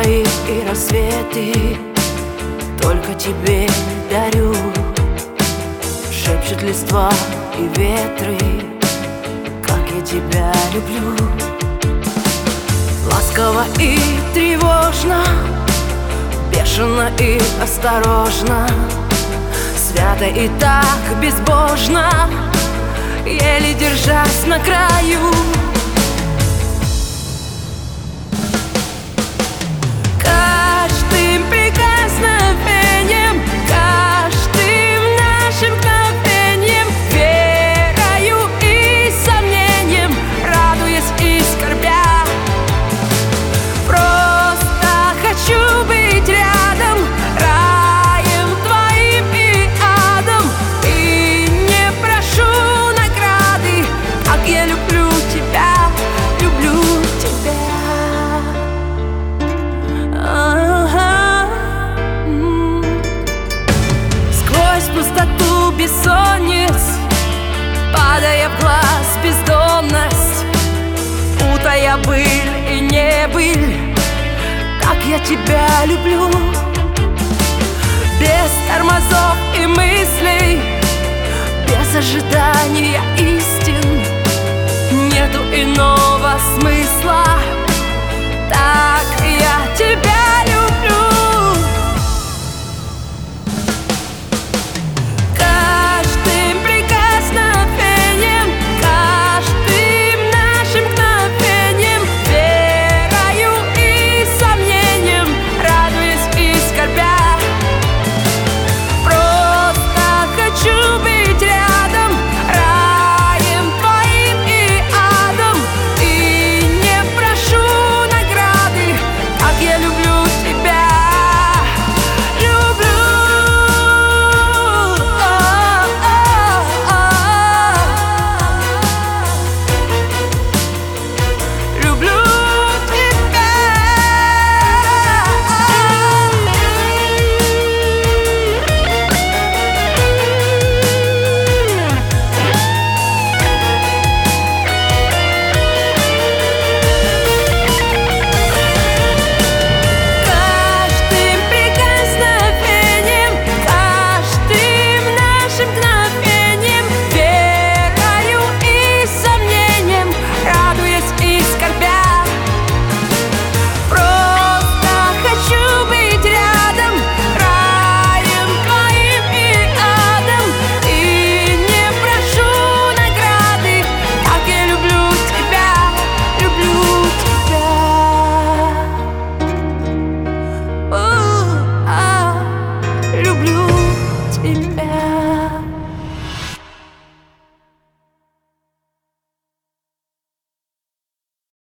мои и рассветы только тебе дарю. Шепчут листва и ветры, как я тебя люблю. Ласково и тревожно, бешено и осторожно, свято и так безбожно, еле держась на краю. Каждым прикосновением, каждым нашим мгновением, верою и сомнением, радуясь и скорбя, просто хочу быть рядом, раем твоим и адом, и не прошу награды, как я люблю тебя, люблю тебя. Сквозь пустоту бессонниц, падая в глаз бездонность, путая быль и небыль, как я тебя люблю. Без тормозов и мыслей